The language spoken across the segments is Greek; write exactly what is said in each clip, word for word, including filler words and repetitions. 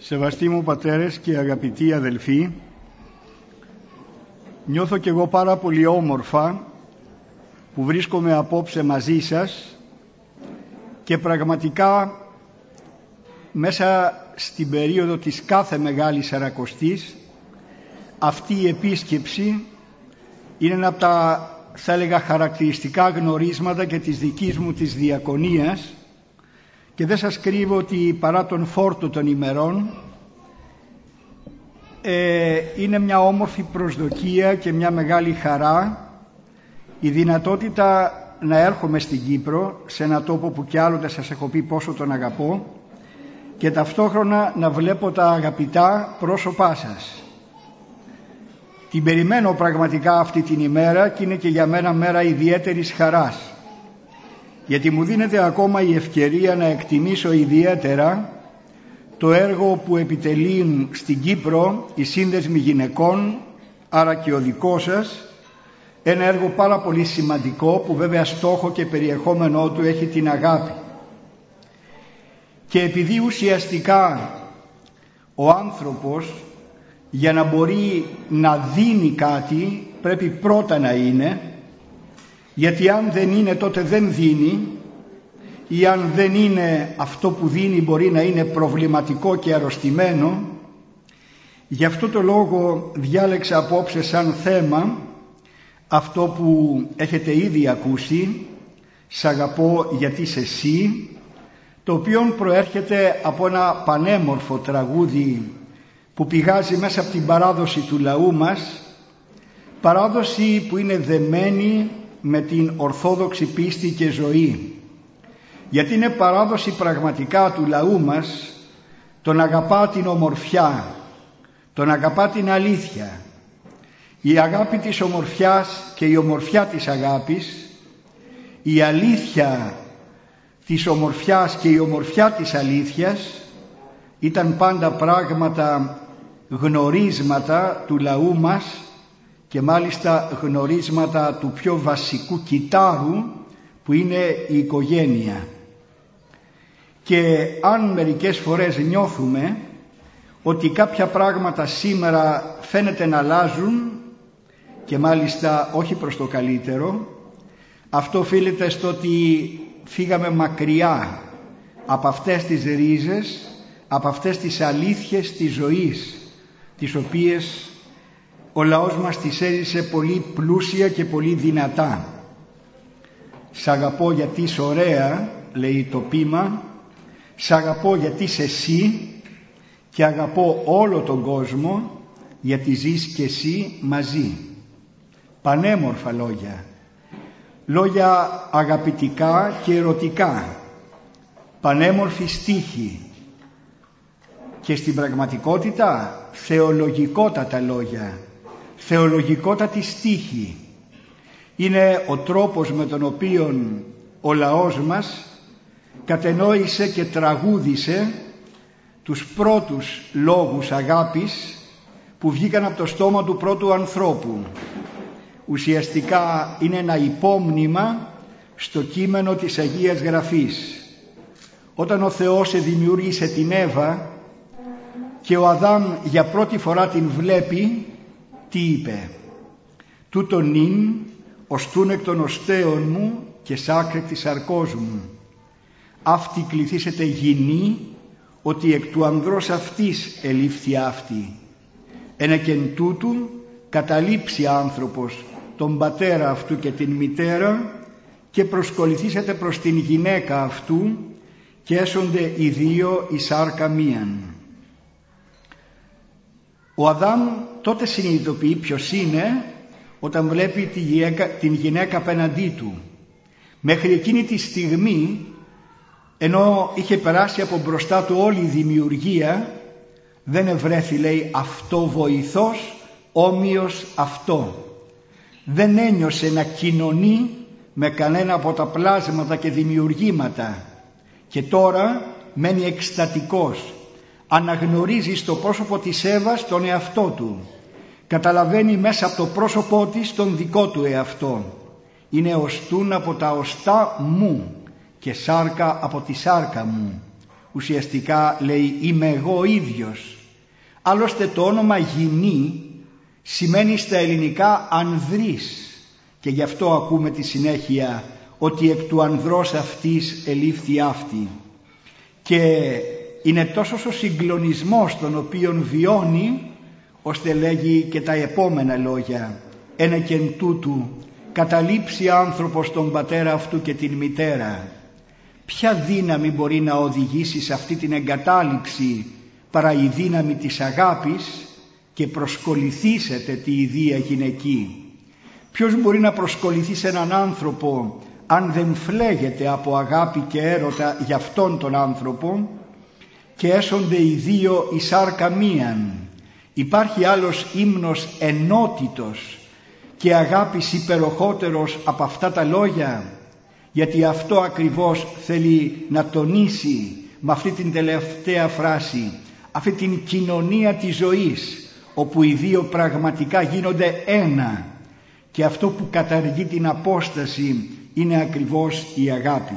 Σεβαστοί μου πατέρες και αγαπητοί αδελφοί, νιώθω κι εγώ πάρα πολύ όμορφα που βρίσκομαι απόψε μαζί σας και πραγματικά μέσα στην περίοδο της κάθε Μεγάλης Σαρακοστής αυτή η επίσκεψη είναι ένα από τα, θα έλεγα, χαρακτηριστικά γνωρίσματα και της δικής μου της διακονίας, και δεν σας κρύβω ότι παρά τον φόρτο των ημερών ε, είναι μια όμορφη προσδοκία και μια μεγάλη χαρά η δυνατότητα να έρχομαι στην Κύπρο, σε ένα τόπο που κι άλλοτε σας έχω πει πόσο τον αγαπώ, και ταυτόχρονα να βλέπω τα αγαπητά πρόσωπά σας. Την περιμένω πραγματικά αυτή την ημέρα και είναι και για μένα μέρα ιδιαίτερης χαράς, γιατί μου δίνεται ακόμα η ευκαιρία να εκτιμήσω ιδιαίτερα το έργο που επιτελεί στην Κύπρο οι Σύνδεσμοι Γυναικών, άρα και ο δικό σας, ένα έργο πάρα πολύ σημαντικό που βέβαια στόχο και περιεχόμενό του έχει την αγάπη. Και επειδή ουσιαστικά ο άνθρωπος για να μπορεί να δίνει κάτι πρέπει πρώτα να είναι, γιατί αν δεν είναι τότε δεν δίνει, ή αν δεν είναι αυτό που δίνει μπορεί να είναι προβληματικό και αρρωστημένο. Γι' αυτό το λόγο διάλεξα απόψε σαν θέμα αυτό που έχετε ήδη ακούσει, «Σ' αγαπώ γιατί είσαι εσύ», το οποίο προέρχεται από ένα πανέμορφο τραγούδι που πηγάζει μέσα από την παράδοση του λαού μας, παράδοση που είναι δεμένη με την ορθόδοξη πίστη και ζωή, γιατί είναι παράδοση πραγματικά του λαού μας, τον αγαπά την ομορφιά, τον αγαπά την αλήθεια. Η αγάπη της ομορφιάς και η ομορφιά της αγάπης, η αλήθεια της ομορφιάς και η ομορφιά της αλήθειας ήταν πάντα πράγματα, γνωρίσματα του λαού μας, και μάλιστα γνωρίσματα του πιο βασικού κυτάρου που είναι η οικογένεια. Και αν μερικές φορές νιώθουμε ότι κάποια πράγματα σήμερα φαίνεται να αλλάζουν, και μάλιστα όχι προς το καλύτερο, αυτό οφείλεται στο ότι φύγαμε μακριά από αυτές τις ρίζες, από αυτές τις αλήθειες της ζωής, τις οποίες ο λαός μας τις έζησε πολύ πλούσια και πολύ δυνατά. «Σ' αγαπώ γιατί είσαι ωραία», λέει το ποίημα, «Σ' αγαπώ γιατί είσαι εσύ και αγαπώ όλο τον κόσμο γιατί ζεις και εσύ μαζί». Πανέμορφα λόγια, λόγια αγαπητικά και ερωτικά, πανέμορφη στίχη, και στην πραγματικότητα θεολογικότατα λόγια, θεολογικότατη στίχη. Είναι ο τρόπος με τον οποίο ο λαός μας κατενόησε και τραγούδισε τους πρώτους λόγους αγάπης που βγήκαν από το στόμα του πρώτου ανθρώπου. Ουσιαστικά είναι ένα υπόμνημα στο κείμενο της Αγίας Γραφής. Όταν ο Θεός δημιούργησε την Εύα και ο Αδάμ για πρώτη φορά την βλέπει, τι είπε? «Τούτον νυν οστούν εκ των οστέων μου και σάκρε της σαρκός μου. Αυτή κληθήσετε γυνή, ότι εκ του ανδρός αυτής ελήφθη αυτή. Ένα και εν τούτου καταλείψει άνθρωπος τον πατέρα αυτού και την μητέρα και προσκοληθήσετε προς την γυναίκα αυτού και έσονται οι δύο η σάρκα μίαν». Ο Αδάμ τότε συνειδητοποιεί ποιος είναι όταν βλέπει τη γυναίκα, την γυναίκα απέναντί του. Μέχρι εκείνη τη στιγμή, ενώ είχε περάσει από μπροστά του όλη η δημιουργία, δεν ευρέθη, λέει, αυτό βοηθός όμοιος αυτό. Δεν ένιωσε να κοινωνεί με κανένα από τα πλάσματα και δημιουργήματα, και τώρα μένει εκστατικός. Αναγνωρίζει στο πρόσωπο της Εύας τον εαυτό του, καταλαβαίνει μέσα από το πρόσωπό της τον δικό του εαυτό. Είναι οστούν από τα οστά μου και σάρκα από τη σάρκα μου. ουσιαστικά λέει είμαι εγώ ίδιος. Άλλωστε το όνομα γυνή σημαίνει στα ελληνικά ανδρής, και γι' αυτό ακούμε τη συνέχεια ότι εκ του ανδρός αυτής ελήφθη αυτή. Και είναι τόσο ο συγκλονισμός τον οποίον βιώνει, ώστε λέγει και τα επόμενα λόγια: «Ένα και εν τούτου καταλείψει άνθρωπος τον πατέρα αυτού και την μητέρα». Ποια δύναμη μπορεί να οδηγήσει σε αυτή την εγκατάλειψη παρά η δύναμη της αγάπης? Και προσκοληθήσετε τη ιδία γυναική. Ποιος μπορεί να προσκοληθεί σε έναν άνθρωπο αν δεν φλέγεται από αγάπη και έρωτα για αυτόν τον άνθρωπο? Και έσονται οι δύο η σάρκα μίαν. Υπάρχει άλλος ύμνος ενότητος και αγάπης υπεροχότερος από αυτά τα λόγια? Γιατί αυτό ακριβώς θέλει να τονίσει με αυτή την τελευταία φράση, αυτή την κοινωνία της ζωής, όπου οι δύο πραγματικά γίνονται ένα, και αυτό που καταργεί την απόσταση είναι ακριβώς η αγάπη.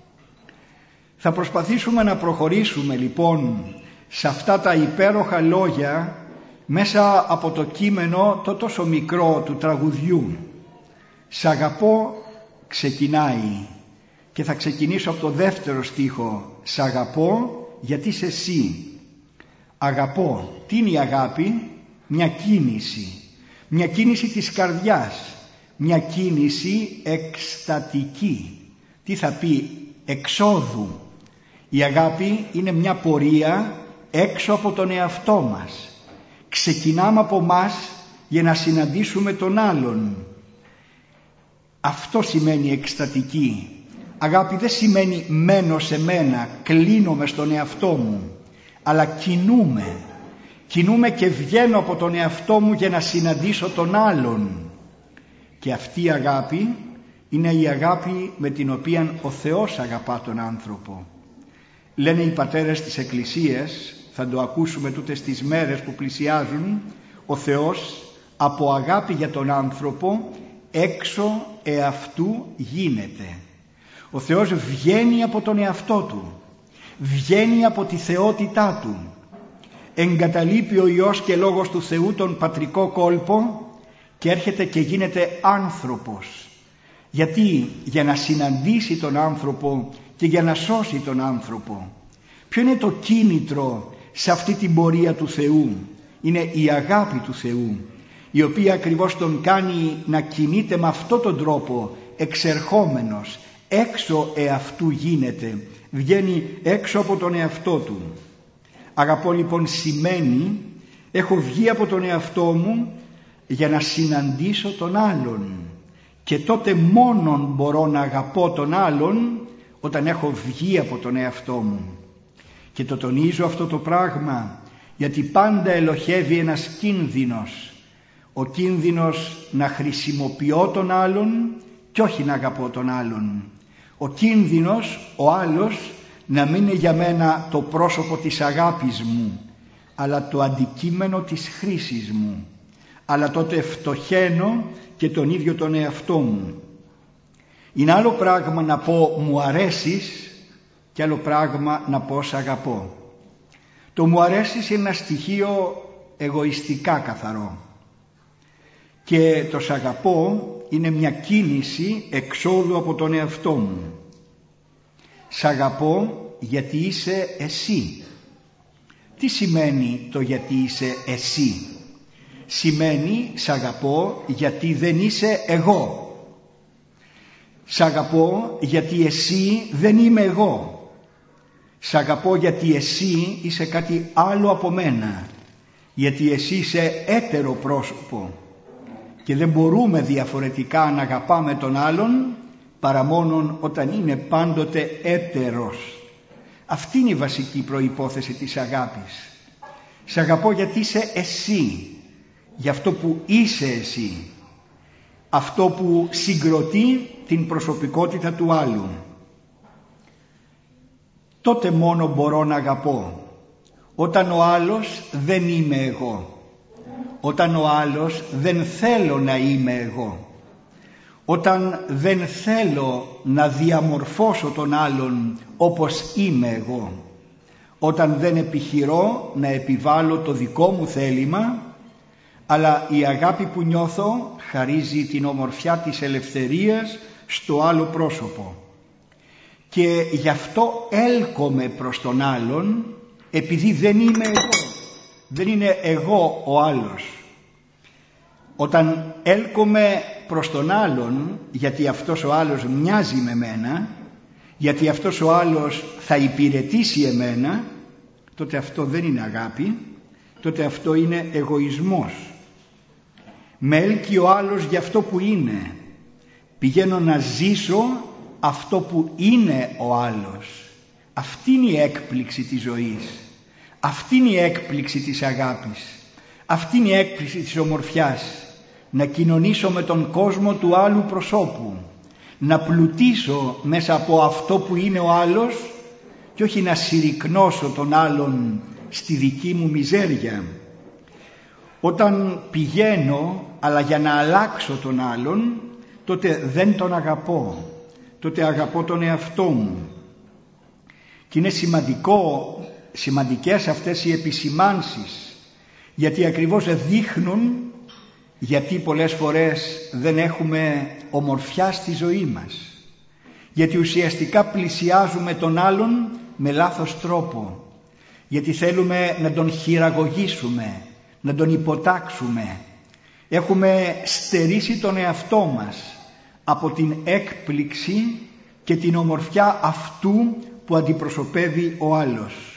Θα προσπαθήσουμε να προχωρήσουμε λοιπόν σε αυτά τα υπέροχα λόγια μέσα από το κείμενο το τόσο μικρό του τραγουδιού. «Σ' αγαπώ» ξεκινάει, και θα ξεκινήσω από το δεύτερο στίχο. «Σ' αγαπώ γιατί είσαι εσύ». Αγαπώ. Τι είναι η αγάπη? Μια κίνηση. Μια κίνηση της καρδιάς. Μια κίνηση εκστατική. Τι θα πει? Εξόδου. Η αγάπη είναι μια πορεία έξω από τον εαυτό μας. Ξεκινάμε από μας για να συναντήσουμε τον άλλον. Αυτό σημαίνει εκστατική. Αγάπη δεν σημαίνει μένω σε μένα, κλείνομαι στον εαυτό μου, αλλά κινούμε. Κινούμε και βγαίνω από τον εαυτό μου για να συναντήσω τον άλλον. Και αυτή η αγάπη είναι η αγάπη με την οποία ο Θεός αγαπά τον άνθρωπο. Λένε οι πατέρες της Εκκλησίας, θα το ακούσουμε τούτες τις μέρες που πλησιάζουν, ο Θεός από αγάπη για τον άνθρωπο έξω εαυτού γίνεται. Ο Θεός βγαίνει από τον εαυτό του, βγαίνει από τη θεότητά του, εγκαταλείπει ο Υιός και Λόγος του Θεού τον πατρικό κόλπο και έρχεται και γίνεται άνθρωπος. Γιατί? Για να συναντήσει τον άνθρωπο και για να σώσει τον άνθρωπο. Ποιο είναι το κίνητρο σε αυτή την πορεία του Θεού? Είναι η αγάπη του Θεού, η οποία ακριβώς τον κάνει να κινείται με αυτόν τον τρόπο, εξερχόμενος, έξω εαυτού γίνεται, βγαίνει έξω από τον εαυτό του. Αγαπώ λοιπόν σημαίνει έχω βγει από τον εαυτό μου για να συναντήσω τον άλλον, και τότε μόνον μπορώ να αγαπώ τον άλλον όταν έχω βγει από τον εαυτό μου. Και το τονίζω αυτό το πράγμα γιατί πάντα ελοχεύει ένας κίνδυνος, ο κίνδυνος να χρησιμοποιώ τον άλλον και όχι να αγαπώ τον άλλον, ο κίνδυνος ο άλλος να μην είναι για μένα το πρόσωπο της αγάπης μου, αλλά το αντικείμενο της χρήσης μου, αλλά τότε φτωχαίνω και τον ίδιο τον εαυτό μου. Είναι άλλο πράγμα να πω μου αρέσεις και άλλο πράγμα να πω σ' αγαπώ. Το μου αρέσεις είναι ένα στοιχείο εγωιστικά καθαρό, και το σ' αγαπώ είναι μια κίνηση εξόδου από τον εαυτό μου. Σ' αγαπώ γιατί είσαι εσύ. Τι σημαίνει το γιατί είσαι εσύ? Σημαίνει σ' αγαπώ γιατί δεν είσαι εγώ. Σ' αγαπώ γιατί εσύ δεν είμαι εγώ. Σ' αγαπώ γιατί εσύ είσαι κάτι άλλο από μένα, γιατί εσύ είσαι έτερο πρόσωπο και δεν μπορούμε διαφορετικά να αγαπάμε τον άλλον παρά μόνον όταν είναι πάντοτε έτερος. Αυτή είναι η βασική προϋπόθεση της αγάπης. Σ' αγαπώ γιατί είσαι εσύ, για αυτό που είσαι εσύ, αυτό που συγκροτεί την προσωπικότητα του άλλου. Τότε μόνο μπορώ να αγαπώ, όταν ο άλλος δεν είμαι εγώ, όταν ο άλλος δεν θέλω να είμαι εγώ, όταν δεν θέλω να διαμορφώσω τον άλλον όπως είμαι εγώ, όταν δεν επιχειρώ να επιβάλλω το δικό μου θέλημα, αλλά η αγάπη που νιώθω χαρίζει την ομορφιά της ελευθερίας στο άλλο πρόσωπο. Και γι' αυτό έλκομαι προς τον άλλον, επειδή δεν είμαι εγώ. Δεν είναι εγώ ο άλλος. Όταν έλκομαι προς τον άλλον, γιατί αυτός ο άλλος μοιάζει με μένα, γιατί αυτός ο άλλος θα υπηρετήσει εμένα, τότε αυτό δεν είναι αγάπη, τότε αυτό είναι εγωισμός. Με έλκει ο άλλος για αυτό που είναι. Πηγαίνω να ζήσω αυτό που είναι ο άλλος. Αυτή είναι η έκπληξη της ζωής. Αυτή είναι η έκπληξη της αγάπης. Αυτή είναι η έκπληξη της ομορφιάς. Να κοινωνήσω με τον κόσμο του άλλου προσώπου. Να πλουτίσω μέσα από αυτό που είναι ο άλλος και όχι να συρρικνώσω τον άλλον στη δική μου μιζέρια. Όταν πηγαίνω, αλλά για να αλλάξω τον άλλον, τότε δεν τον αγαπώ. Τότε αγαπώ τον εαυτό μου. Και είναι σημαντικό, σημαντικές αυτές οι επισημάνσεις, γιατί ακριβώς δείχνουν γιατί πολλές φορές δεν έχουμε ομορφιά στη ζωή μας. Γιατί ουσιαστικά πλησιάζουμε τον άλλον με λάθος τρόπο. Γιατί θέλουμε να τον χειραγωγήσουμε, να τον υποτάξουμε. Έχουμε στερήσει τον εαυτό μας από την έκπληξη και την ομορφιά αυτού που αντιπροσωπεύει ο άλλος.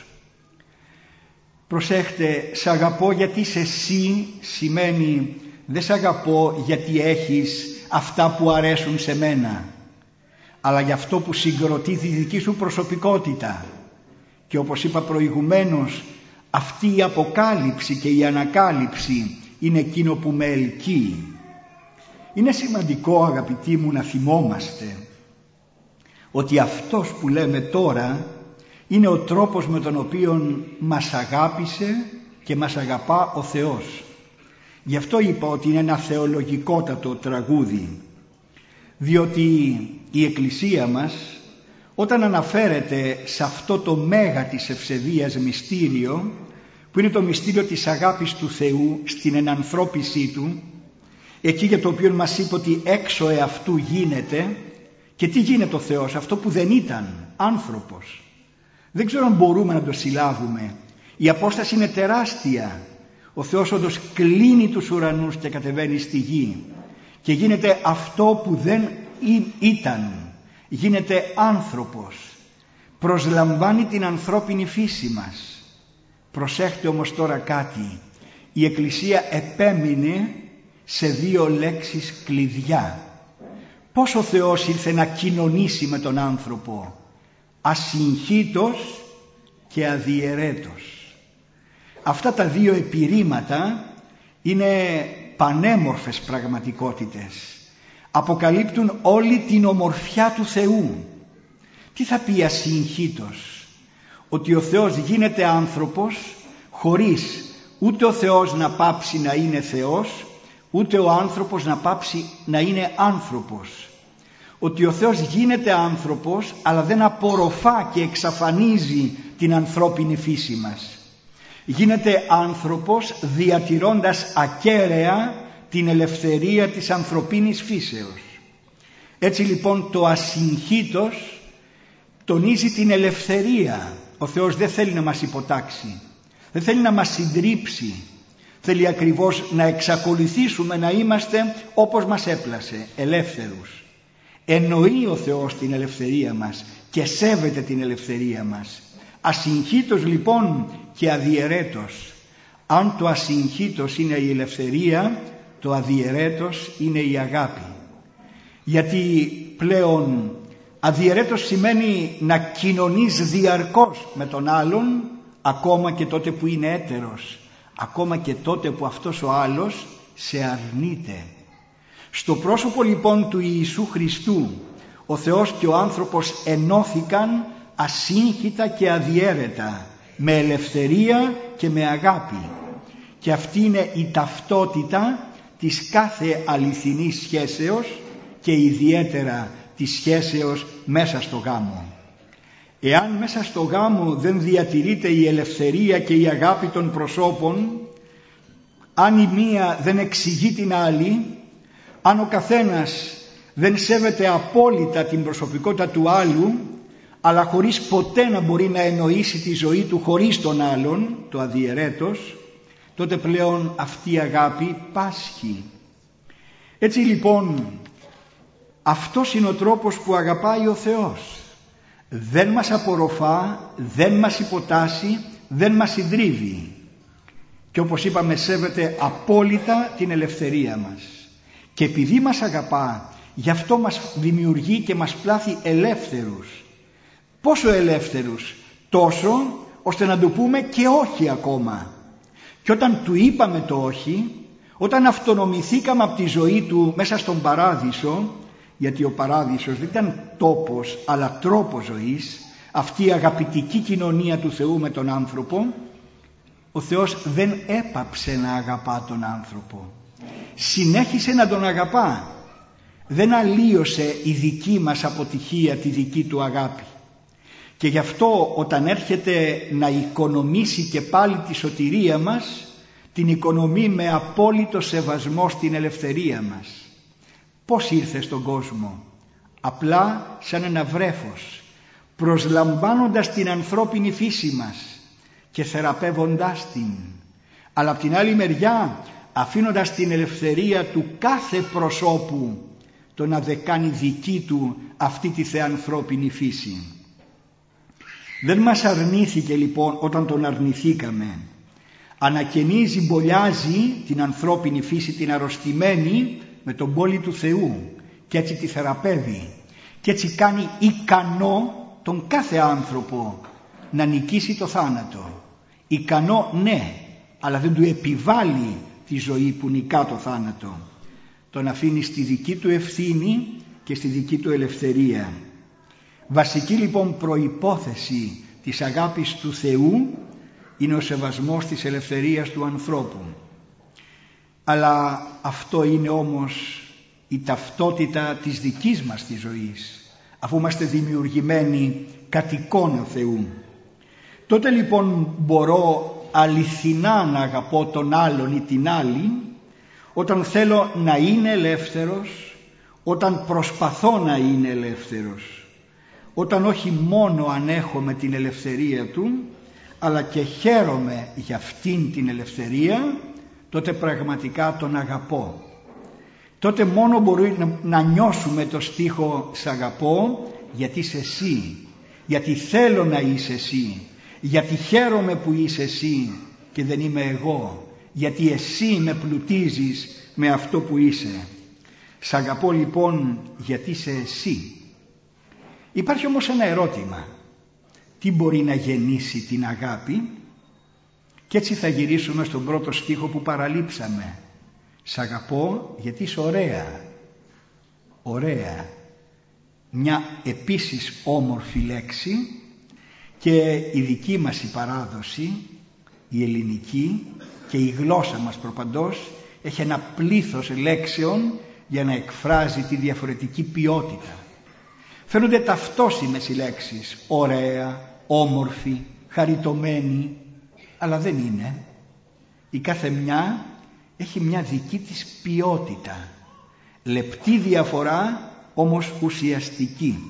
Προσέχτε, σ' αγαπώ γιατί είσαι εσύ σημαίνει δεν σ' αγαπώ γιατί έχεις αυτά που αρέσουν σε μένα, αλλά για αυτό που συγκροτεί τη δική σου προσωπικότητα. Και όπως είπα προηγουμένως, αυτή η αποκάλυψη και η ανακάλυψη είναι εκείνο που με ελκύει. Είναι σημαντικό, αγαπητοί μου, να θυμόμαστε ότι αυτός που λέμε τώρα είναι ο τρόπος με τον οποίο μας αγάπησε και μας αγαπά ο Θεός. Γι' αυτό είπα ότι είναι ένα θεολογικότατο τραγούδι, διότι η Εκκλησία μας όταν αναφέρεται σε αυτό το μέγα της ευσεβίας μυστήριο, που είναι το μυστήριο της αγάπης του Θεού στην ενανθρώπισή Του, εκεί για το οποίο μας είπε ότι έξω εαυτού γίνεται. Και τι γίνεται ο Θεός? Αυτό που δεν ήταν, άνθρωπος. Δεν ξέρω αν μπορούμε να το συλλάβουμε. Η απόσταση είναι τεράστια. Ο Θεός όντως κλείνει τους ουρανούς και κατεβαίνει στη γη και γίνεται αυτό που δεν ήταν. Γίνεται άνθρωπος. Προσλαμβάνει την ανθρώπινη φύση μας. Προσέχτε όμως τώρα κάτι. Η Εκκλησία επέμεινε σε δύο λέξεις κλειδιά. Πώς ο Θεός ήρθε να κοινωνήσει με τον άνθρωπο? Ασυγχύτως και αδιαιρέτως. Αυτά τα δύο επιρρήματα είναι πανέμορφες πραγματικότητες. Αποκαλύπτουν όλη την ομορφιά του Θεού. Τι θα πει ασυγχύτως? Ότι ο Θεός γίνεται άνθρωπος χωρίς ούτε ο Θεός να πάψει να είναι Θεός, ούτε ο άνθρωπος να πάψει να είναι άνθρωπος. Ότι ο Θεός γίνεται άνθρωπος, αλλά δεν απορροφά και εξαφανίζει την ανθρώπινη φύση μας. Γίνεται άνθρωπος διατηρώντας ακέραια την ελευθερία της ανθρωπίνης φύσεως. Έτσι λοιπόν το ασυγχύτως τονίζει την ελευθερία. Ο Θεός δεν θέλει να μας υποτάξει, δεν θέλει να μας συντρίψει. Θέλει ακριβώς να εξακολουθήσουμε να είμαστε όπως μας έπλασε, ελεύθερους. Εννοεί ο Θεός την ελευθερία μας και σέβεται την ελευθερία μας. Ασυγχύτως λοιπόν και αδιαιρέτως. Αν το ασυγχύτως είναι η ελευθερία, το αδιαιρέτως είναι η αγάπη. Γιατί πλέον αδιαιρέτως σημαίνει να κοινωνείς διαρκώς με τον άλλον, ακόμα και τότε που είναι έτερος, ακόμα και τότε που αυτός ο άλλος σε αρνείται. Στο πρόσωπο λοιπόν του Ιησού Χριστού, ο Θεός και ο άνθρωπος ενώθηκαν ασύγχυτα και αδιέρετα, με ελευθερία και με αγάπη. Και αυτή είναι η ταυτότητα της κάθε αληθινής σχέσεως και ιδιαίτερα της σχέσεως μέσα στο γάμο. Εάν μέσα στο γάμο δεν διατηρείται η ελευθερία και η αγάπη των προσώπων, αν η μία δεν εξηγεί την άλλη, αν ο καθένας δεν σέβεται απόλυτα την προσωπικότητα του άλλου, αλλά χωρίς ποτέ να μπορεί να εννοήσει τη ζωή του χωρίς τον άλλον, το αδιαιρέτως, τότε πλέον αυτή η αγάπη πάσχει. Έτσι λοιπόν, αυτός είναι ο τρόπος που αγαπάει ο Θεός. Δεν μας απορροφά, δεν μας υποτάσσει, δεν μας συντρίβει. Και όπως είπαμε, σέβεται απόλυτα την ελευθερία μας. Και επειδή μας αγαπά, γι' αυτό μας δημιουργεί και μας πλάθει ελεύθερους. Πόσο ελεύθερους? Τόσο ώστε να του πούμε και όχι ακόμα. Και όταν του είπαμε το όχι, όταν αυτονομηθήκαμε από τη ζωή του μέσα στον παράδεισο, γιατί ο παράδεισος δεν ήταν τόπος αλλά τρόπος ζωής, αυτή η αγαπητική κοινωνία του Θεού με τον άνθρωπο, ο Θεός δεν έπαψε να αγαπά τον άνθρωπο. Συνέχισε να τον αγαπά. Δεν αλλίωσε η δική μας αποτυχία τη δική του αγάπη. Και γι' αυτό όταν έρχεται να οικονομήσει και πάλι τη σωτηρία μας, την οικονομεί με απόλυτο σεβασμό στην ελευθερία μας. Πώς ήρθε στον κόσμο? Απλά σαν ένα βρέφος, προσλαμβάνοντας την ανθρώπινη φύση μας και θεραπεύοντάς την. Αλλά από την άλλη μεριά αφήνοντας την ελευθερία του κάθε προσώπου το να δε κάνει δική του αυτή τη θεανθρώπινη φύση. Δεν μας αρνήθηκε λοιπόν όταν τον αρνηθήκαμε. Ανακαινίζει, μπολιάζει την ανθρώπινη φύση, την αρρωστημένη, με τον πόλη του Θεού, και έτσι τη θεραπεύει και έτσι κάνει ικανό τον κάθε άνθρωπο να νικήσει το θάνατο. Ικανό ναι, αλλά δεν του επιβάλλει τη ζωή που νικά το θάνατο. Τον αφήνει στη δική του ευθύνη και στη δική του ελευθερία. Βασική λοιπόν προϋπόθεση της αγάπης του Θεού είναι ο σεβασμός της ελευθερίας του ανθρώπου. Αλλά αυτό είναι όμως η ταυτότητα της δικής μας της ζωής, αφού είμαστε δημιουργημένοι κατ' εικόνα Θεού. Τότε λοιπόν μπορώ αληθινά να αγαπώ τον άλλον ή την άλλη, όταν θέλω να είναι ελεύθερος, όταν προσπαθώ να είναι ελεύθερος, όταν όχι μόνο ανέχομαι την ελευθερία του, αλλά και χαίρομαι για αυτήν την ελευθερία, τότε πραγματικά τον αγαπώ. Τότε μόνο μπορεί να, να νιώσουμε το στίχο «Σ' αγαπώ γιατί είσαι εσύ, γιατί θέλω να είσαι εσύ, γιατί χαίρομαι που είσαι εσύ και δεν είμαι εγώ, γιατί εσύ με πλουτίζεις με αυτό που είσαι». Σ' αγαπώ λοιπόν γιατί είσαι εσύ. Υπάρχει όμως ένα ερώτημα. Τι μπορεί να γεννήσει την αγάπη? Και έτσι θα γυρίσουμε στον πρώτο στίχο που παραλείψαμε. Σ' αγαπώ γιατί είσαι ωραία. Ωραία. Μια επίσης όμορφη λέξη, και η δική μας η παράδοση, η ελληνική και η γλώσσα μας προπαντός, έχει ένα πλήθος λέξεων για να εκφράζει τη διαφορετική ποιότητα. Φαίνονται ταυτόσιμες οι λέξεις, ωραία, όμορφη, χαριτωμένη, αλλά δεν είναι. Η κάθε μια έχει μια δική της ποιότητα, λεπτή διαφορά όμως ουσιαστική.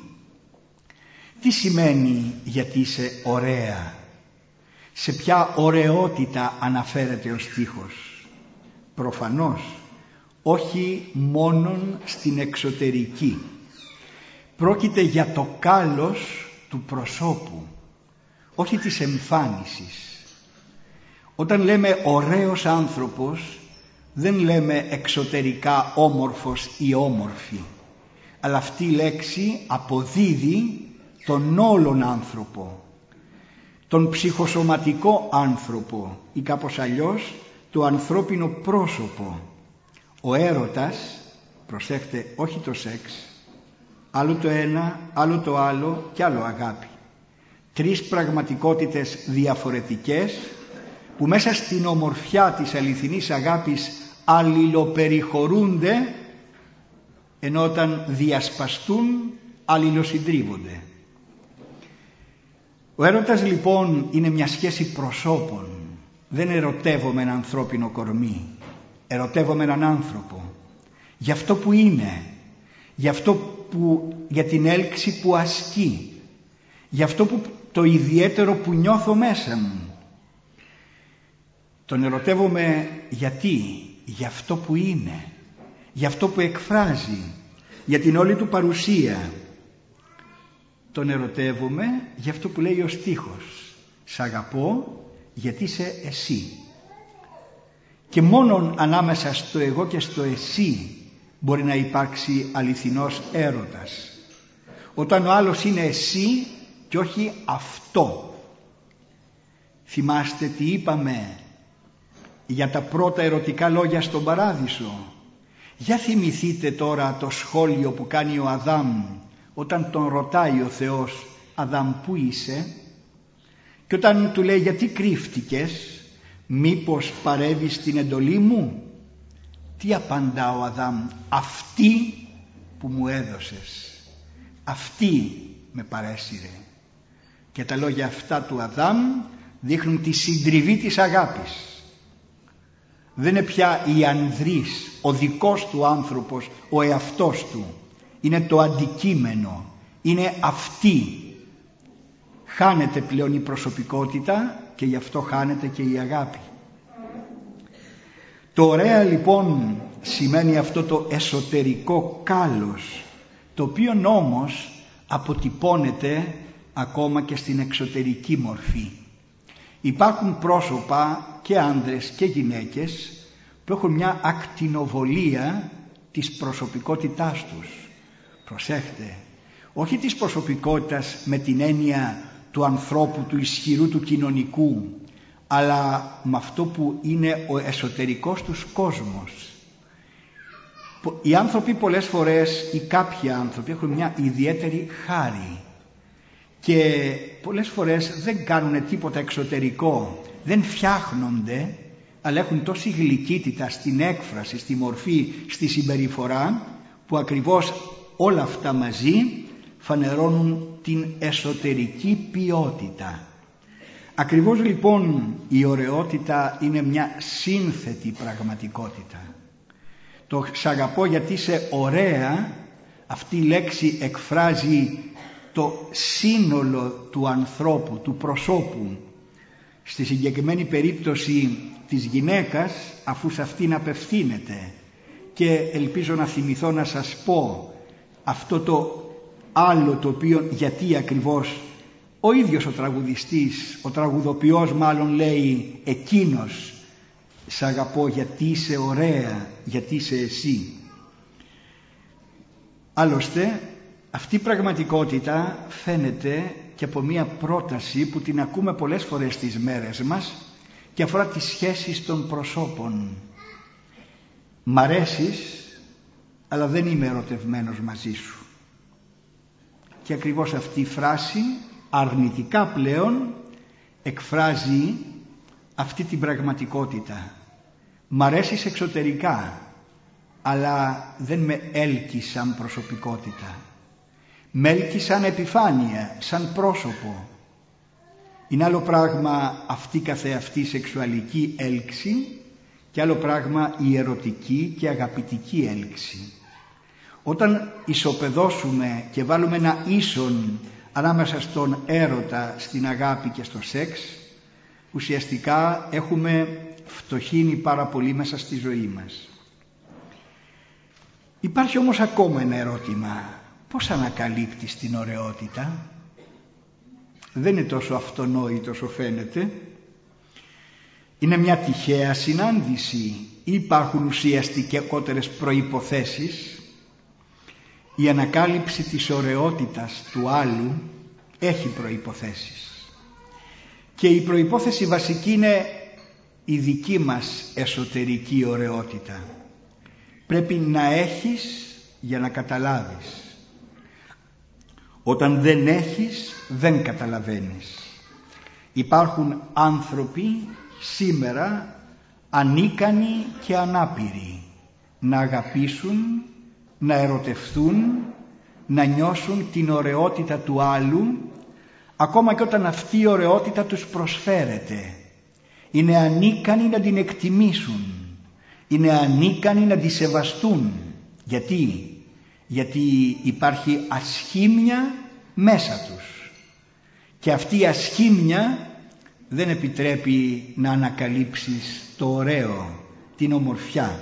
Τι σημαίνει γιατί είσαι ωραία? Σε ποια ωραιότητα αναφέρεται ο στίχος? Προφανώς όχι μόνον στην εξωτερική. Πρόκειται για το κάλος του προσώπου, όχι της εμφάνισης. Όταν λέμε ωραίος άνθρωπος, δεν λέμε εξωτερικά όμορφος ή όμορφη, αλλά αυτή η λέξη αποδίδει τον όλον άνθρωπο, τον ψυχοσωματικό άνθρωπο ή κάπως αλλιώς το ανθρώπινο πρόσωπο. Ο έρωτας, προσέχτε, όχι το σεξ, άλλο το ένα, άλλο το άλλο και άλλο αγάπη. Τρεις πραγματικότητες διαφορετικές που μέσα στην ομορφιά της αληθινής αγάπης αλληλοπεριχωρούνται, ενώ όταν διασπαστούν αλληλοσυντρίβονται. Ο έρωτας λοιπόν είναι μια σχέση προσώπων. Δεν ερωτεύομαι ένα ανθρώπινο κορμί, ερωτεύομαι έναν άνθρωπο για αυτό που είναι, για αυτό που, για την έλξη που ασκεί, για αυτό που, το ιδιαίτερο που νιώθω μέσα μου. Τον ερωτεύομαι γιατί, για αυτό που είναι, για αυτό που εκφράζει, για την όλη του παρουσία. Τον ερωτεύομαι για αυτό που λέει ο στίχος: «Σ' αγαπώ γιατί είσαι εσύ». Και μόνον ανάμεσα στο εγώ και στο εσύ μπορεί να υπάρξει αληθινός έρωτας. Όταν ο άλλος είναι εσύ και όχι αυτό. Θυμάστε τι είπαμε για τα πρώτα ερωτικά λόγια στον Παράδεισο? Για θυμηθείτε τώρα το σχόλιο που κάνει ο Αδάμ όταν τον ρωτάει ο Θεός: «Αδάμ, πού είσαι?» Και όταν του λέει: «Γιατί κρύφτηκες, μήπως παρέβεις την εντολή μου?» Τι απαντά ο Αδάμ? «Αυτή που μου έδωσες, αυτή με παρέσυρε». Και τα λόγια αυτά του Αδάμ δείχνουν τη συντριβή της αγάπης. Δεν είναι πια η ανδρής, ο δικός του άνθρωπος, ο εαυτός του. Είναι το αντικείμενο, είναι αυτή. Χάνεται πλέον η προσωπικότητα και γι' αυτό χάνεται και η αγάπη. Το ωραία λοιπόν σημαίνει αυτό το εσωτερικό κάλος, το οποίο όμως αποτυπώνεται ακόμα και στην εξωτερική μορφή. Υπάρχουν πρόσωπα και άνδρες και γυναίκες που έχουν μια ακτινοβολία της προσωπικότητάς τους. Προσέχτε, όχι της προσωπικότητας με την έννοια του ανθρώπου, του ισχυρού, του κοινωνικού, αλλά με αυτό που είναι ο εσωτερικός τους κόσμος. Οι άνθρωποι πολλές φορές, ή κάποιοι άνθρωποι, έχουν μια ιδιαίτερη χάρη και πολλές φορές δεν κάνουν τίποτα εξωτερικό, δεν φτιάχνονται, αλλά έχουν τόση γλυκύτητα στην έκφραση, στη μορφή, στη συμπεριφορά, που ακριβώς όλα αυτά μαζί φανερώνουν την εσωτερική ποιότητα. Ακριβώς λοιπόν η ωραιότητα είναι μια σύνθετη πραγματικότητα. Το «σ' αγαπώ γιατί είσαι ωραία», αυτή η λέξη εκφράζει το σύνολο του ανθρώπου, του προσώπου. Στη συγκεκριμένη περίπτωση της γυναίκας, αφού σε αυτήν απευθύνεται, και ελπίζω να θυμηθώ να σας πω αυτό το άλλο το οποίο, γιατί ακριβώς ο ίδιος ο τραγουδιστής, ο τραγουδοποιός μάλλον, λέει εκείνος: «Σ' αγαπώ γιατί είσαι ωραία, γιατί είσαι εσύ». Άλλωστε αυτή η πραγματικότητα φαίνεται και από μία πρόταση που την ακούμε πολλές φορές στις μέρες μας και αφορά τις σχέσεις των προσώπων. «Μ' αρέσεις, αλλά δεν είμαι ερωτευμένος μαζί σου». Και ακριβώς αυτή η φράση αρνητικά πλέον εκφράζει αυτή την πραγματικότητα. Μ' αρέσεις εξωτερικά, αλλά δεν με έλκεις σαν προσωπικότητα. Με έλκεις σαν επιφάνεια, σαν πρόσωπο. Είναι άλλο πράγμα αυτή καθεαυτή σεξουαλική έλξη και άλλο πράγμα η ερωτική και αγαπητική έλξη. Όταν ισοπεδώσουμε και βάλουμε ένα ίσον ανάμεσα στον έρωτα, στην αγάπη και στο σεξ, ουσιαστικά έχουμε φτωχύνει πάρα πολύ μέσα στη ζωή μας. Υπάρχει όμως ακόμα ένα ερώτημα. Πώς ανακαλύπτεις την ωραιότητα? Δεν είναι τόσο αυτονόητο όσο φαίνεται. Είναι μια τυχαία συνάντηση ή υπάρχουν ουσιαστικότερες προϋποθέσεις? Η ανακάλυψη της ωραιότητας του άλλου έχει προϋποθέσεις. Και η προϋπόθεση βασική είναι η δική μας εσωτερική ωραιότητα. Πρέπει να έχεις για να καταλάβεις. Όταν δεν έχεις, δεν καταλαβαίνεις. Υπάρχουν άνθρωποι σήμερα ανίκανοι και ανάπηροι να αγαπήσουν, να ερωτευθούν, να νιώσουν την ωραιότητα του άλλου, ακόμα και όταν αυτή η ωραιότητα τους προσφέρεται. Είναι ανίκανοι να την εκτιμήσουν, είναι ανίκανοι να τη σεβαστούν. Γιατί? Γιατί υπάρχει ασχήμια μέσα τους, και αυτή η ασχήμια δεν επιτρέπει να ανακαλύψεις το ωραίο, την ομορφιά.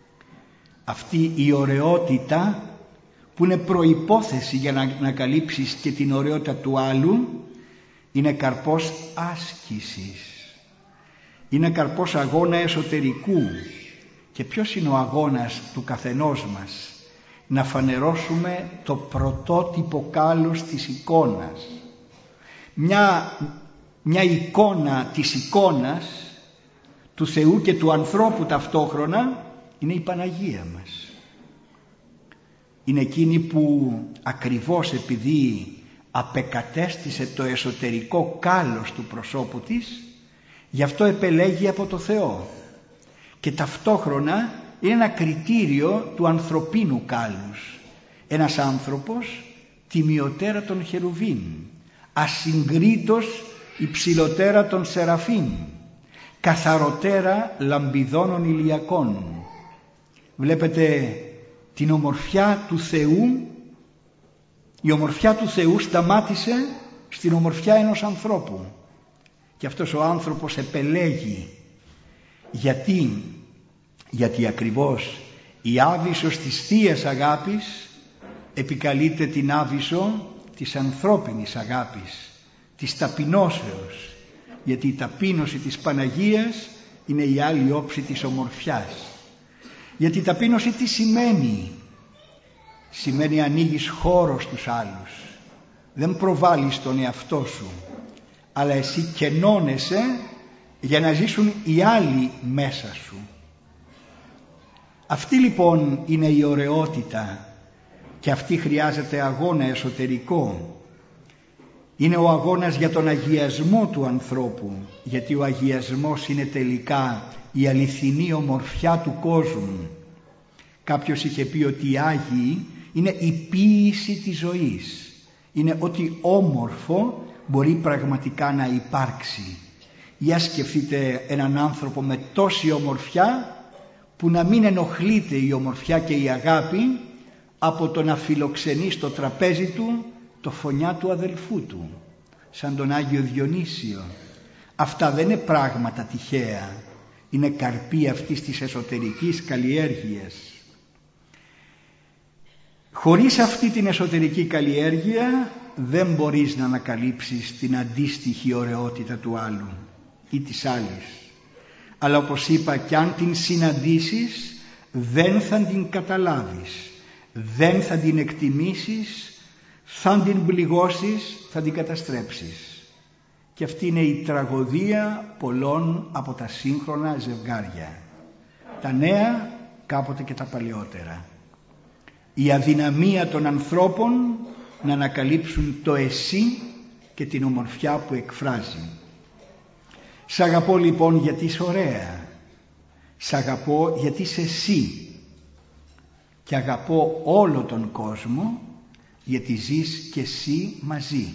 Αυτή η ωραιότητα που είναι προϋπόθεση για να ανακαλύψεις και την ωραιότητα του άλλου, είναι καρπός άσκησης, είναι καρπός αγώνα εσωτερικού. Και ποιος είναι ο αγώνας του καθενός μας? Να φανερώσουμε το πρωτότυπο κάλος της εικόνας. Μια, μια εικόνα της εικόνας του Θεού και του ανθρώπου ταυτόχρονα είναι η Παναγία μας. Είναι εκείνη που ακριβώς επειδή απεκατέστησε το εσωτερικό κάλος του προσώπου της, γι' αυτό επελέγει από το Θεό, και ταυτόχρονα είναι ένα κριτήριο του ανθρωπίνου κάλους. Ένας άνθρωπος τιμιωτέρα των χερουβίμ, ασυγκρίτως υψηλωτέρα των σεραφείμ, καθαροτέρα λαμπιδώνων ηλιακών. Βλέπετε την ομορφιά του Θεού. Η ομορφιά του Θεού σταμάτησε στην ομορφιά ενός ανθρώπου, και αυτός ο άνθρωπος επελέγει. Γιατί? Γιατί ακριβώς η άβυσσος της Θείας Αγάπης επικαλείται την άβυσσο της ανθρώπινης αγάπης, της ταπεινώσεως. Γιατί η ταπείνωση της Παναγίας είναι η άλλη όψη της ομορφιάς. Γιατί η ταπείνωση τι σημαίνει? Σημαίνει ανοίγεις χώρο στους άλλους, δεν προβάλλεις τον εαυτό σου, αλλά εσύ κενώνεσαι για να ζήσουν οι άλλοι μέσα σου. Αυτή λοιπόν είναι η ωραιότητα, και αυτή χρειάζεται αγώνα εσωτερικό. Είναι ο αγώνας για τον αγιασμό του ανθρώπου, γιατί ο αγιασμός είναι τελικά η αληθινή ομορφιά του κόσμου. Κάποιος είχε πει ότι οι Άγιοι είναι η ποίηση της ζωής, είναι ότι όμορφο μπορεί πραγματικά να υπάρξει. Για σκεφτείτε έναν άνθρωπο με τόση ομορφιά που να μην ενοχλείται η ομορφιά και η αγάπη από το να φιλοξενεί στο τραπέζι του το φωνιά του αδελφού του, σαν τον Άγιο Διονύσιο. Αυτά δεν είναι πράγματα τυχαία, είναι καρποί αυτής της εσωτερικής καλλιέργειας. Χωρίς αυτή την εσωτερική καλλιέργεια δεν μπορείς να ανακαλύψεις την αντίστοιχη ωραιότητα του άλλου ή της άλλης. Αλλά όπως είπα, κι αν την συναντήσεις δεν θα την καταλάβεις, δεν θα την εκτιμήσεις, θα την πληγώσεις, θα την καταστρέψεις. Και αυτή είναι η τραγωδία πολλών από τα σύγχρονα ζευγάρια, τα νέα κάποτε και τα παλαιότερα. Η αδυναμία των ανθρώπων να ανακαλύψουν το εσύ και την ομορφιά που εκφράζει. Σ' αγαπώ λοιπόν γιατί είσαι ωραία, σ' αγαπώ γιατί είσαι εσύ, και αγαπώ όλο τον κόσμο γιατί ζεις και εσύ μαζί.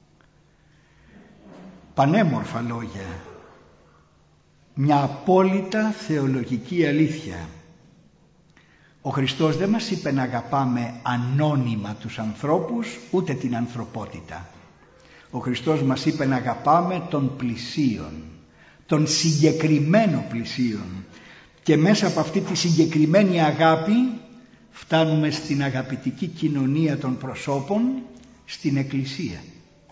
Πανέμορφα λόγια, μια απόλυτα θεολογική αλήθεια. Ο Χριστός δεν μας είπε να αγαπάμε ανώνυμα τους ανθρώπους, ούτε την ανθρωπότητα. Ο Χριστός μας είπε να αγαπάμε τον πλησίον, τον συγκεκριμένο πλησίον, και μέσα από αυτή τη συγκεκριμένη αγάπη φτάνουμε στην αγαπητική κοινωνία των προσώπων, στην Εκκλησία.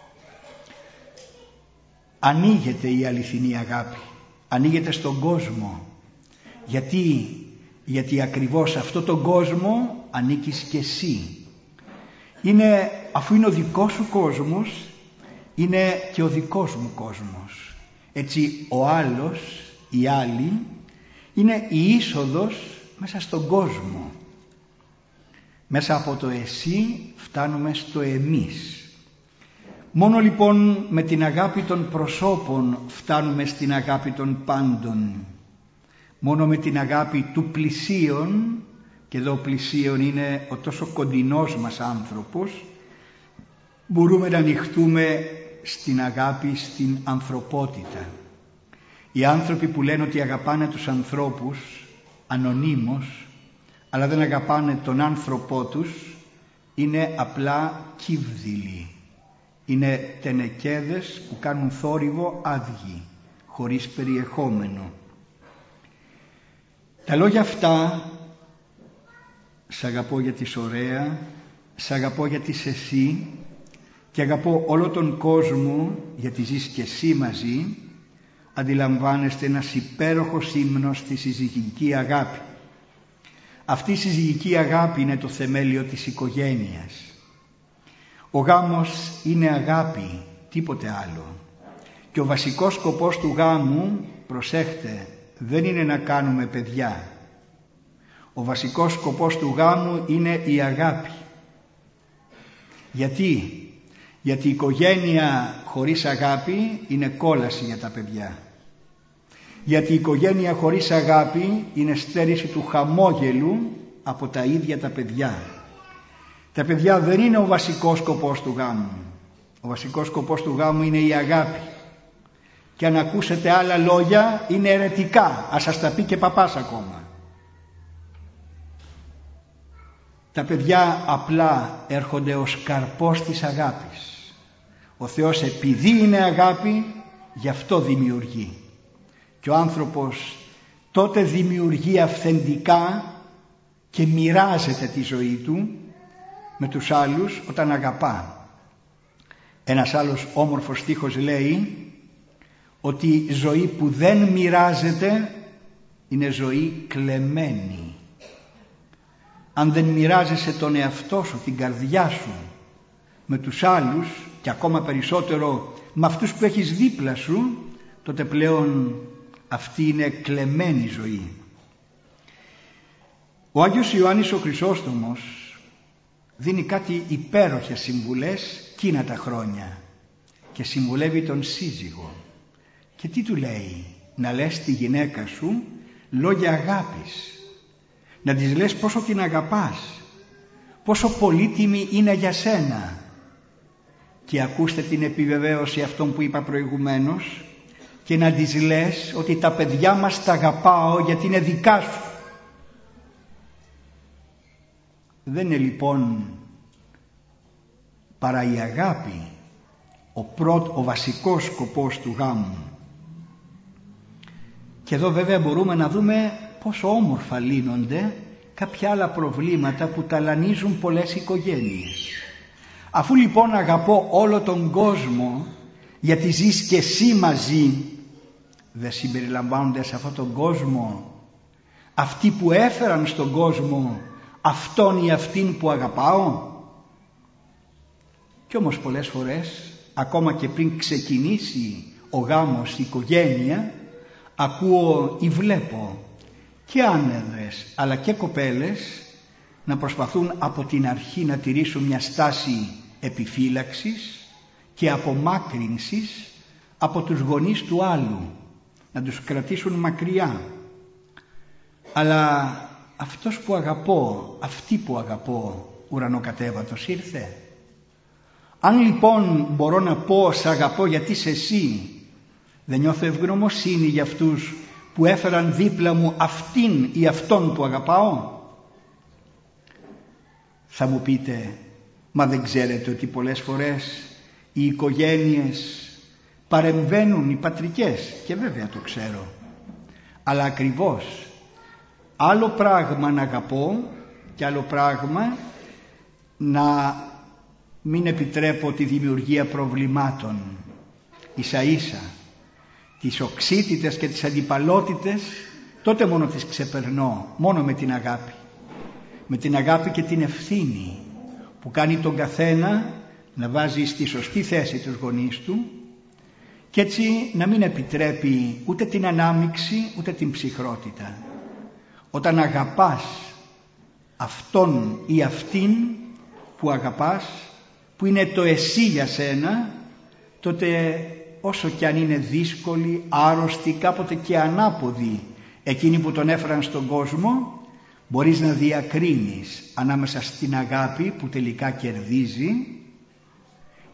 Ανοίγεται η αληθινή αγάπη, ανοίγεται στον κόσμο. Γιατί, γιατί ακριβώς σε αυτόν τον κόσμο ανήκεις και εσύ. Είναι, αφού είναι ο δικός σου κόσμος, είναι και ο δικός μου κόσμος. Έτσι ο άλλος, η άλλη, είναι η είσοδος μέσα στον κόσμο. Μέσα από το εσύ φτάνουμε στο εμείς. Μόνο λοιπόν με την αγάπη των προσώπων φτάνουμε στην αγάπη των πάντων. Μόνο με την αγάπη του πλησίον, και εδώ ο πλησίον είναι ο τόσο κοντινός μας άνθρωπος, μπορούμε να ανοιχτούμε στην αγάπη στην ανθρωπότητα. Οι άνθρωποι που λένε ότι αγαπάνε τους ανθρώπους ανωνύμως, αλλά δεν αγαπάνε τον άνθρωπό τους, είναι απλά κύβδηλοι. Είναι τενεκέδες που κάνουν θόρυβο άδειοι, χωρίς περιεχόμενο. Τα λόγια αυτά, «Σ' αγαπώ γιατί είσαι ωραία», «Σ' αγαπώ γιατί είσαι εσύ» και «Αγαπώ όλο τον κόσμο γιατί ζεις και εσύ μαζί», αντιλαμβάνεστε, ένας υπέροχος ύμνος στη συζυγική αγάπη. Αυτή η συζυγική αγάπη είναι το θεμέλιο της οικογένειας. Ο γάμος είναι αγάπη, τίποτε άλλο. Και ο βασικός σκοπός του γάμου, προσέχτε, δεν είναι να κάνουμε παιδιά. Ο βασικός σκοπός του γάμου είναι η αγάπη. Γιατί? Γιατί η οικογένεια χωρίς αγάπη είναι κόλαση για τα παιδιά. Γιατί η οικογένεια χωρίς αγάπη είναι στέρηση του χαμόγελου από τα ίδια τα παιδιά. Τα παιδιά δεν είναι ο βασικός σκοπός του γάμου. Ο βασικός σκοπός του γάμου είναι η αγάπη. Και αν ακούσετε άλλα λόγια είναι αιρετικά. Ας σας τα πει και παπάς ακόμα. Τα παιδιά απλά έρχονται ως καρπός της αγάπης. Ο Θεός επειδή είναι αγάπη, γι' αυτό δημιουργεί. Και ο άνθρωπος τότε δημιουργεί αυθεντικά και μοιράζεται τη ζωή του με τους άλλους όταν αγαπά. Ένας άλλος όμορφος στίχος λέει ότι η ζωή που δεν μοιράζεται είναι ζωή κλεμμένη. Αν δεν μοιράζεσαι τον εαυτό σου, την καρδιά σου με τους άλλους και ακόμα περισσότερο με αυτούς που έχεις δίπλα σου, τότε πλέον αυτή είναι κλεμμένη ζωή. Ο Άγιος Ιωάννης ο Χρυσόστομος δίνει κάτι υπέροχες συμβουλές εκείνα τα χρόνια και συμβουλεύει τον σύζυγο. Και τι του λέει? Να λες στη γυναίκα σου λόγια αγάπης, να της λες πόσο την αγαπάς, πόσο πολύτιμη είναι για σένα. Και ακούστε την επιβεβαίωση αυτών που είπα προηγουμένως, και να της λες ότι τα παιδιά μας τα αγαπάω γιατί είναι δικά σου. Δεν είναι λοιπόν παρά η αγάπη ο, πρώτο, ο βασικός σκοπός του γάμου. Και εδώ βέβαια μπορούμε να δούμε πόσο όμορφα λύνονται κάποια άλλα προβλήματα που ταλανίζουν πολλές οικογένειες. Αφού λοιπόν αγαπώ όλο τον κόσμο γιατί ζεις και εσύ μαζί, δεν συμπεριλαμβάνονται σε αυτόν τον κόσμο αυτοί που έφεραν στον κόσμο αυτόν ή αυτήν που αγαπάω? Κι όμως πολλές φορές, ακόμα και πριν ξεκινήσει ο γάμος, η οικογένεια, ακούω ή βλέπω και άνεδρες αλλά και κοπέλες να προσπαθούν από την αρχή να τηρήσουν μια στάση επιφύλαξης και απομάκρυνσης από τους γονείς του άλλου, να τους κρατήσουν μακριά. Αλλά αυτός που αγαπώ, αυτή που αγαπώ, ουρανοκατέβατος ήρθε. Αν λοιπόν μπορώ να πω σ' αγαπώ γιατί είσαι εσύ, δεν νιώθω ευγνωμοσύνη για αυτούς που έφεραν δίπλα μου αυτήν ή αυτόν που αγαπάω? Θα μου πείτε, μα δεν ξέρετε ότι πολλές φορές οι οικογένειες παρεμβαίνουν, οι πατρικές? Και βέβαια το ξέρω. Αλλά ακριβώς άλλο πράγμα να αγαπώ και άλλο πράγμα να μην επιτρέπω τη δημιουργία προβλημάτων. Ίσα ίσα τις οξύτητες και τις αντιπαλότητες τότε μόνο τις ξεπερνώ, μόνο με την αγάπη. Με την αγάπη και την ευθύνη που κάνει τον καθένα να βάζει στη σωστή θέση τους γονείς του και έτσι να μην επιτρέπει ούτε την ανάμειξη ούτε την ψυχρότητα. Όταν αγαπάς αυτόν ή αυτήν που αγαπάς, που είναι το εσύ για σένα, τότε όσο κι αν είναι δύσκολη, άρρωστη, κάποτε και ανάποδη εκείνοι που τον έφεραν στον κόσμο, μπορείς να διακρίνεις ανάμεσα στην αγάπη που τελικά κερδίζει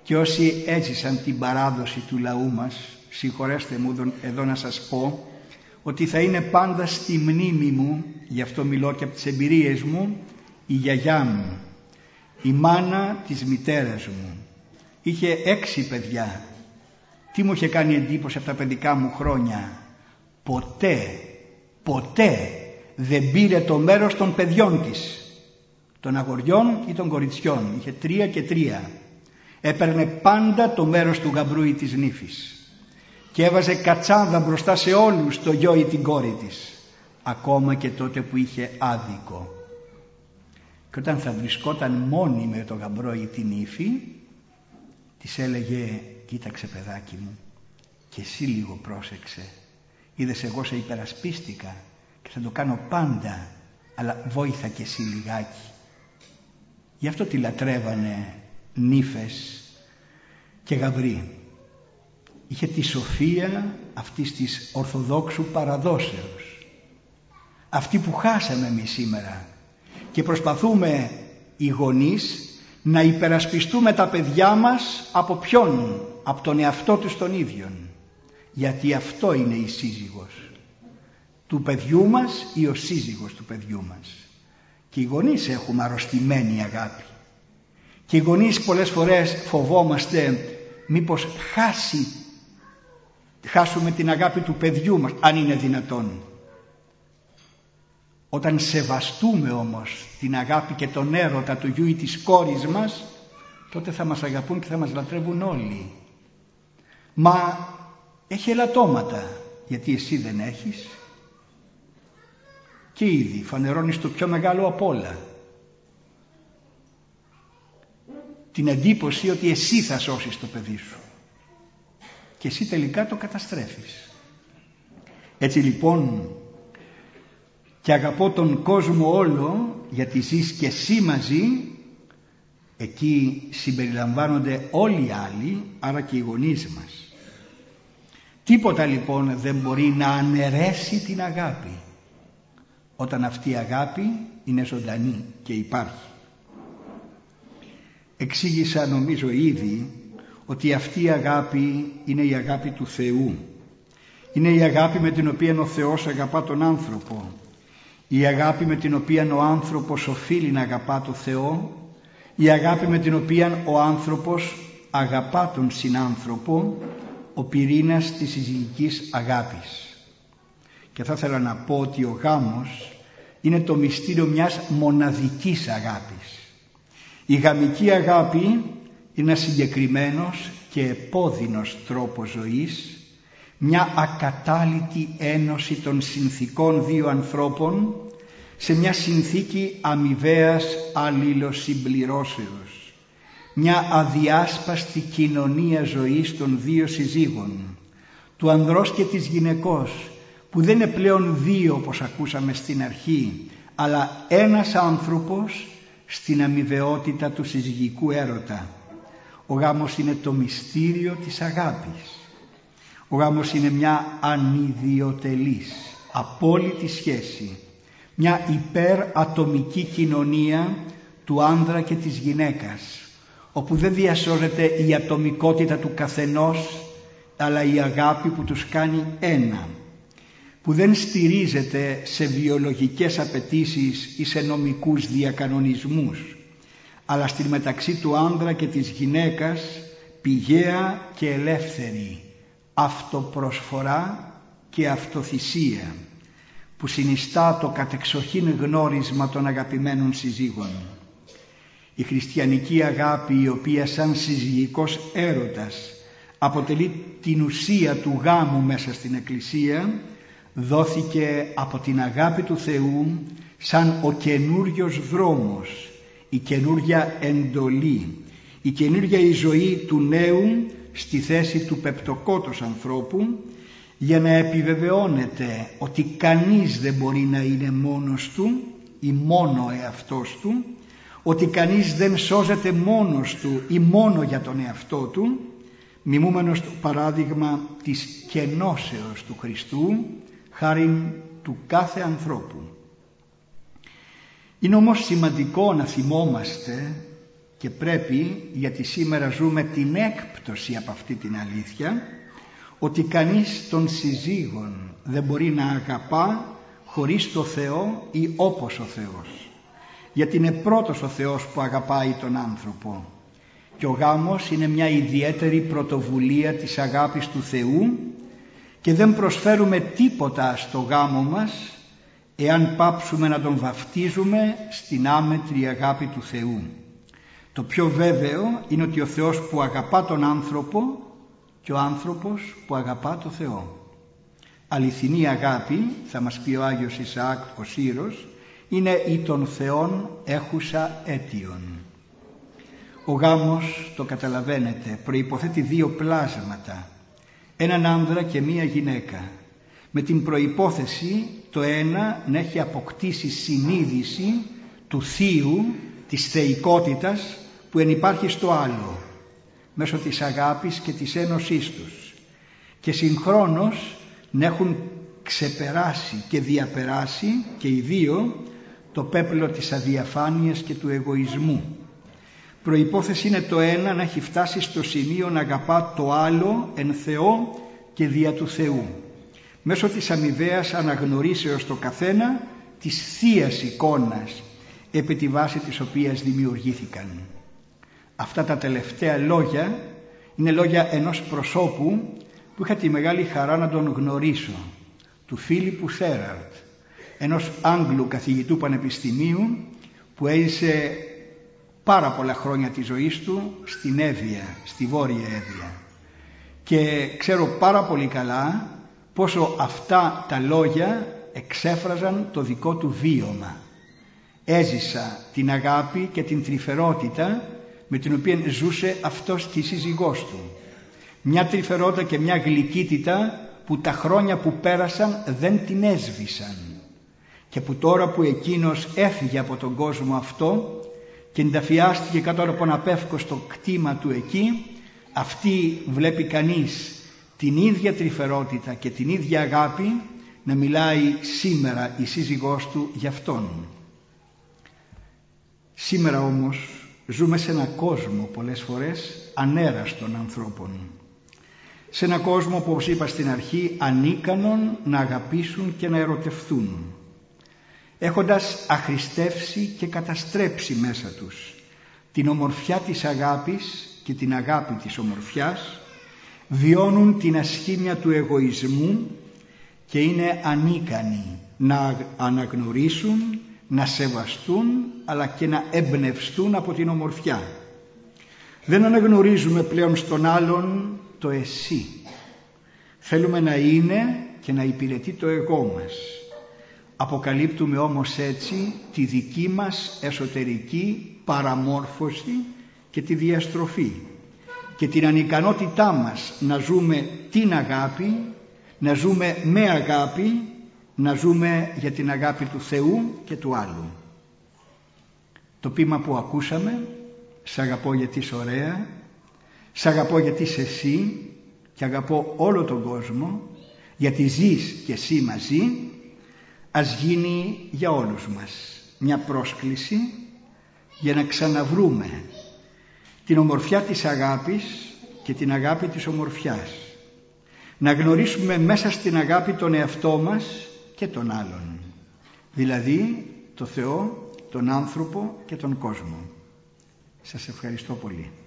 και όσοι έζησαν την παράδοση του λαού μας, συγχωρέστε μου εδώ να σας πω, ότι θα είναι πάντα στη μνήμη μου, γι' αυτό μιλώ και από τις εμπειρίες μου, η γιαγιά μου, η μάνα της μητέρας μου. Είχε έξι παιδιά. Τι μου είχε κάνει εντύπωση από τα παιδικά μου χρόνια? Ποτέ, ποτέ δεν πήρε το μέρος των παιδιών της, των αγοριών ή των κοριτσιών. Είχε τρία και τρία. Έπαιρνε πάντα το μέρος του γαμπρού ή της νύφης και έβαζε κατσάδα μπροστά σε όλους το γιο ή την κόρη της, ακόμα και τότε που είχε άδικο. Και όταν θα βρισκόταν μόνη με το γαμπρό ή την νύφη, της έλεγε: κοίταξε παιδάκι μου, και εσύ λίγο πρόσεξε, είδες εγώ σε υπερασπίστηκα και θα το κάνω πάντα, αλλά βόηθα και εσύ λιγάκι. Γι' αυτό τη λατρεύανε νύφες και γαμπροί. Είχε τη σοφία αυτής της ορθοδόξου παραδόσεως, αυτή που χάσαμε εμείς σήμερα, και προσπαθούμε οι γονείς να υπερασπιστούμε τα παιδιά μας από ποιον? Από τον εαυτό τους τον ίδιον. Γιατί αυτό είναι η σύζυγος του παιδιού μας ή ο σύζυγος του παιδιού μας. Και οι γονείς έχουμε αρρωστημένη αγάπη. Και οι γονείς πολλές φορές φοβόμαστε μήπως χάσει, χάσουμε την αγάπη του παιδιού μας, αν είναι δυνατόν. Όταν σεβαστούμε όμως την αγάπη και τον έρωτα του γιου ή της κόρης μας, τότε θα μας αγαπούν και θα μας λατρεύουν όλοι. Μα έχει ελαττώματα, γιατί εσύ δεν έχεις, και ήδη φανερώνεις το πιο μεγάλο απ' όλα, την εντύπωση ότι εσύ θα σώσεις το παιδί σου και εσύ τελικά το καταστρέφεις. Έτσι λοιπόν, και αγαπώ τον κόσμο όλο γιατί ζεις και εσύ μαζί, εκεί συμπεριλαμβάνονται όλοι οι άλλοι, άρα και οι γονείς μας. Τίποτα λοιπόν δεν μπορεί να αναιρέσει την αγάπη, όταν αυτή η αγάπη είναι ζωντανή και υπάρχει. Εξήγησα νομίζω ήδη ότι αυτή η αγάπη είναι η αγάπη του Θεού. Είναι η αγάπη με την οποία ο Θεός αγαπά τον άνθρωπο. Η αγάπη με την οποία ο άνθρωπος οφείλει να αγαπά τον Θεό. Η αγάπη με την οποία ο άνθρωπος αγαπά τον συνάνθρωπο, ο πυρήνας της συζυγικής αγάπης. Και θα ήθελα να πω ότι ο γάμος είναι το μυστήριο μιας μοναδικής αγάπης. Η γαμική αγάπη είναι ένας συγκεκριμένος και επώδυνος τρόπος ζωής, μια ακατάλητη ένωση των συνθηκών δύο ανθρώπων σε μια συνθήκη αμοιβαίας αλληλοσυμπληρώσεως, μια αδιάσπαστη κοινωνία ζωής των δύο συζύγων, του ανδρός και της γυναικός, που δεν είναι πλέον δύο όπως ακούσαμε στην αρχή, αλλά ένας άνθρωπος στην αμοιβαιότητα του συζυγικού έρωτα. Ο γάμος είναι το μυστήριο της αγάπης. Ο γάμος είναι μια ανιδιοτελής, απόλυτη σχέση, μια υπερατομική κοινωνία του άνδρα και της γυναίκας, όπου δεν διασώζεται η ατομικότητα του καθενός, αλλά η αγάπη που τους κάνει ένα, που δεν στηρίζεται σε βιολογικές απαιτήσεις ή σε νομικούς διακανονισμούς, αλλά στη μεταξύ του άνδρα και της γυναίκας πηγαία και ελεύθερη αυτοπροσφορά και αυτοθυσία, που συνιστά το κατεξοχήν γνώρισμα των αγαπημένων συζύγων. Η χριστιανική αγάπη, η οποία σαν συζυγικός έρωτας αποτελεί την ουσία του γάμου μέσα στην Εκκλησία, δόθηκε από την αγάπη του Θεού σαν ο καινούριος δρόμος, η καινούρια εντολή, η καινούρια η ζωή του νέου στη θέση του πεπτοκότος ανθρώπου, για να επιβεβαιώνεται ότι κανείς δεν μπορεί να είναι μόνος του ή μόνο εαυτός του, ότι κανείς δεν σώζεται μόνος του ή μόνο για τον εαυτό του, μιμούμενος το παράδειγμα της κενώσεως του Χριστού χάριν του κάθε ανθρώπου. Είναι όμως σημαντικό να θυμόμαστε και πρέπει, γιατί σήμερα ζούμε την έκπτωση από αυτή την αλήθεια, ότι κανείς των συζύγων δεν μπορεί να αγαπά χωρίς το Θεό ή όπως ο Θεός, γιατί είναι πρώτος ο Θεός που αγαπάει τον άνθρωπο, και ο γάμος είναι μια ιδιαίτερη πρωτοβουλία της αγάπης του Θεού και δεν προσφέρουμε τίποτα στο γάμο μας εάν πάψουμε να τον βαφτίζουμε στην άμετρη αγάπη του Θεού. Το πιο βέβαιο είναι ότι ο Θεός που αγαπά τον άνθρωπο και ο άνθρωπος που αγαπά τον Θεό. Αληθινή αγάπη, θα μας πει ο Άγιος Ισαάκ ο Σύρος, είναι η των Θεών έχουσα αίτιον. Ο γάμος, το καταλαβαίνετε, προϋποθέτει δύο πλάσματα, έναν άνδρα και μία γυναίκα, με την προϋπόθεση το ένα να έχει αποκτήσει συνείδηση του θείου, της θεϊκότητας που ενυπάρχει στο άλλο, μέσω της αγάπης και της ένωσής τους, και συγχρόνως να έχουν ξεπεράσει και διαπεράσει και οι δύο το πέπλο της αδιαφάνειας και του εγωισμού. Προϋπόθεση είναι το ένα να έχει φτάσει στο σημείο να αγαπά το άλλο εν Θεό και δια του Θεού, μέσω της αμοιβαίας αναγνωρίσεως το καθένα της θείας εικόνας επί τη βάση της οποίας δημιουργήθηκαν. Αυτά τα τελευταία λόγια είναι λόγια ενός προσώπου που είχα τη μεγάλη χαρά να τον γνωρίσω, του Φίλιππου Θέραρτ, ενός Άγγλου καθηγητού πανεπιστημίου που έζησε πάρα πολλά χρόνια της ζωής του στην Εύβοια, στη Βόρεια Εύβοια, και ξέρω πάρα πολύ καλά πόσο αυτά τα λόγια εξέφραζαν το δικό του βίωμα. Έζησα την αγάπη και την τρυφερότητα με την οποία ζούσε αυτός και η σύζυγός του. Μια τρυφερότητα και μια γλυκύτητα που τα χρόνια που πέρασαν δεν την έσβησαν, και που τώρα που εκείνος έφυγε από τον κόσμο αυτό και ενταφιάστηκε κάτω από ένα πεύκοστο κτήμα του εκεί, αυτή βλέπει κανείς την ίδια τρυφερότητα και την ίδια αγάπη να μιλάει σήμερα η σύζυγός του για αυτόν. Σήμερα όμως ζούμε σε ένα κόσμο πολλές φορές ανέραστων ανθρώπων, σε ένα κόσμο που, όπως είπα στην αρχή, ανίκανον να αγαπήσουν και να ερωτευθούν, έχοντας αχρηστεύσει και καταστρέψει μέσα τους την ομορφιά της αγάπης και την αγάπη της ομορφιάς, βιώνουν την ασχήμια του εγωισμού και είναι ανίκανοι να αναγνωρίσουν, να σεβαστούν, αλλά και να εμπνευστούν από την ομορφιά. Δεν αναγνωρίζουμε πλέον στον άλλον το εσύ. Θέλουμε να είναι και να υπηρετεί το εγώ μας. Αποκαλύπτουμε όμως έτσι τη δική μας εσωτερική παραμόρφωση και τη διαστροφή και την ανικανότητά μας να ζούμε την αγάπη, να ζούμε με αγάπη, να ζούμε για την αγάπη του Θεού και του άλλου. Το ποίημα που ακούσαμε, «Σ' αγαπώ γιατί είσαι ωραία», «Σ' αγαπώ γιατί είσαι εσύ και αγαπώ όλο τον κόσμο, γιατί ζεις και εσύ μαζί», ας γίνει για όλους μας μια πρόσκληση για να ξαναβρούμε την ομορφιά της αγάπης και την αγάπη της ομορφιάς, να γνωρίσουμε μέσα στην αγάπη τον εαυτό μας και τον άλλον, δηλαδή το Θεό, τον άνθρωπο και τον κόσμο. Σας ευχαριστώ πολύ.